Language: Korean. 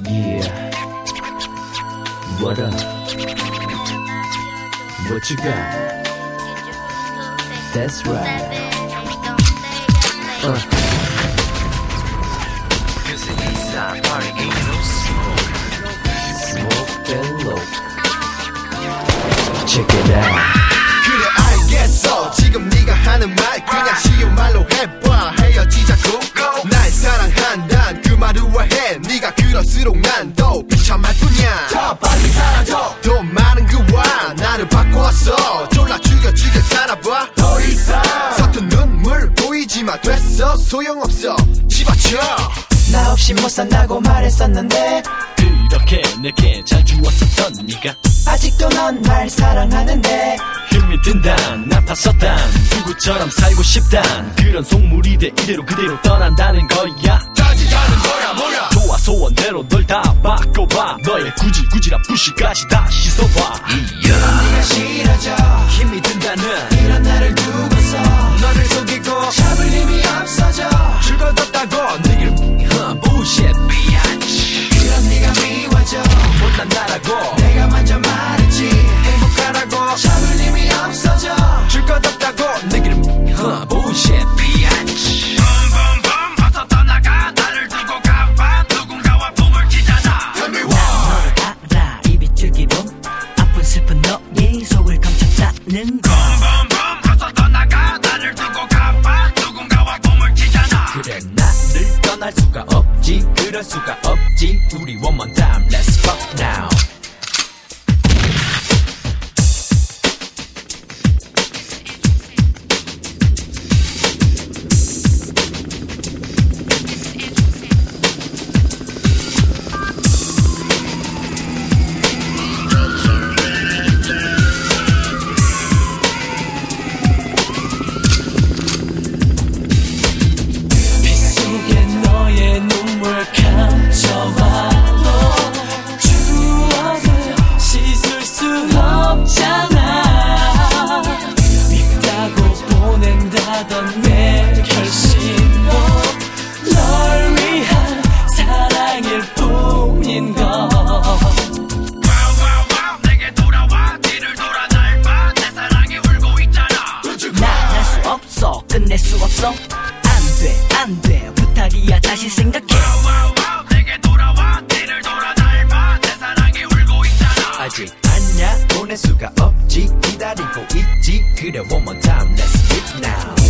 Yeah. What up? What you got? That's right. Cause the Eastside party ain't no smoke. Smoke and low. Check it out. 그래 알겠어 지금 네가 하는 말 그냥 쉬운 말로 해봐 헤어지자고 날 사랑한단 그 말을 해 네가 그럴수록 난 더 비참할 뿐이야 더 빨리 사라져 더 많은 그와 나를 바꿔서 졸라 죽여 살아봐 더 이상 서툰 눈물 보이지마 됐어 소용없어 집어쳐 나 없이 못 산다고 말했었는데 그렇게 내게 잘 주었었던 네가 아직도 넌 날 사랑하는데 힘이 든단 나빴었단 누구처럼 살고 싶단 그런 속물이 돼 이대로 그대로 떠난다는 거야 따지자는 거야 뭐야 좋아 소원대로 널 다 바꿔봐 너의 구질구질한 부시까지 다 씻어봐 네가 싫어져 힘이 든다는 이런 나를 두고서 너를 속이고 잡을 힘이 없어져 죽어뒀다고 네 bullshit bitch 이런 네가 미워져 못난 나라고 내가 먼저 말했지 행복하라고 잡을 힘이 없어져 죽어뒀다고 네 bullshit bitch 어서 떠나가 나를 두고 가봐 누군가와 봄을 치잖아 Tell me why 알아 입이 줄기로 아픈 슬픈 너의 속을 감췄다는 거 어서 떠나가 나를 두고 가봐 누군가와 봄을 치잖아 그래 나를 떠날 수가 없지 그럴 수가 없지 우리 one more time let's fuck now 속에 너의 눈물 감춰봐도 추억을 씻을 수 없잖아 믿다고 보낸다던 내 결심도 널 위한 사랑일 뿐인 걸 와우 내게 돌아와 뒤를 돌아 날 봐 내 사랑이 울고 있잖아 난 할 수 없어 끝낼 수 없어 안돼 부탁이야 다시 생각해 와우 내게 돌아와 뒤를 돌아 날 봐 내 사랑이 울고 있잖아 아직 아냐 보낼 수가 없지 기다리고 있지 그래 one more time let's speak now